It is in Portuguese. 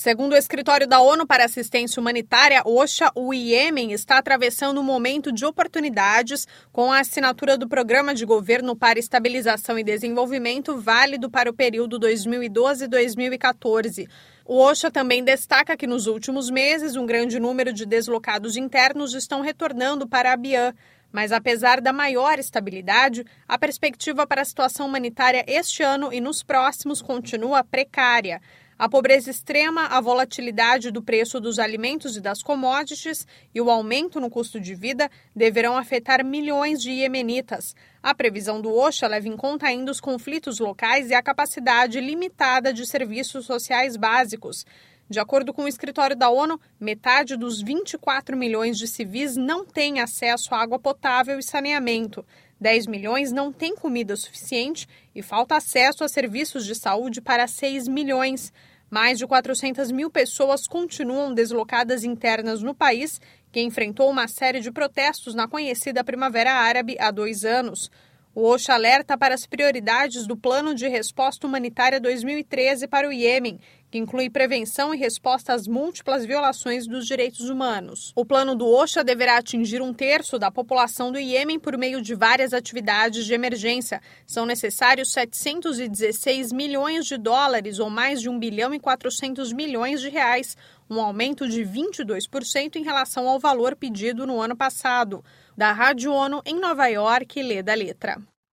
Segundo o Escritório da ONU para Assistência Humanitária, OCHA, o Iêmen está atravessando um momento de oportunidades com a assinatura do Programa de Governo para Estabilização e Desenvolvimento válido para o período 2012-2014. O OCHA também destaca que nos últimos meses um grande número de deslocados internos estão retornando para Abiyan. Mas apesar da maior estabilidade, a perspectiva para a situação humanitária este ano e nos próximos continua precária. A pobreza extrema, a volatilidade do preço dos alimentos e das commodities e o aumento no custo de vida deverão afetar milhões de iemenitas. A previsão do OCHA leva em conta ainda os conflitos locais e a capacidade limitada de serviços sociais básicos. De acordo com o escritório da ONU, metade dos 24 milhões de civis não tem acesso à água potável e saneamento. 10 milhões não têm comida suficiente e falta acesso a serviços de saúde para 6 milhões. Mais de 400 mil pessoas continuam deslocadas internas no país, que enfrentou uma série de protestos na conhecida Primavera Árabe há 2 anos. O OCHA alerta para as prioridades do Plano de Resposta Humanitária 2013 para o Iêmen, que inclui prevenção e resposta às múltiplas violações dos direitos humanos. O plano do OCHA deverá atingir 1/3 da população do Iêmen por meio de várias atividades de emergência. São necessários 716 milhões de dólares, ou mais de 1 bilhão e 400 milhões de reais, um aumento de 22% em relação ao valor pedido no ano passado. Da Rádio ONU, em Nova York, Leda Letra.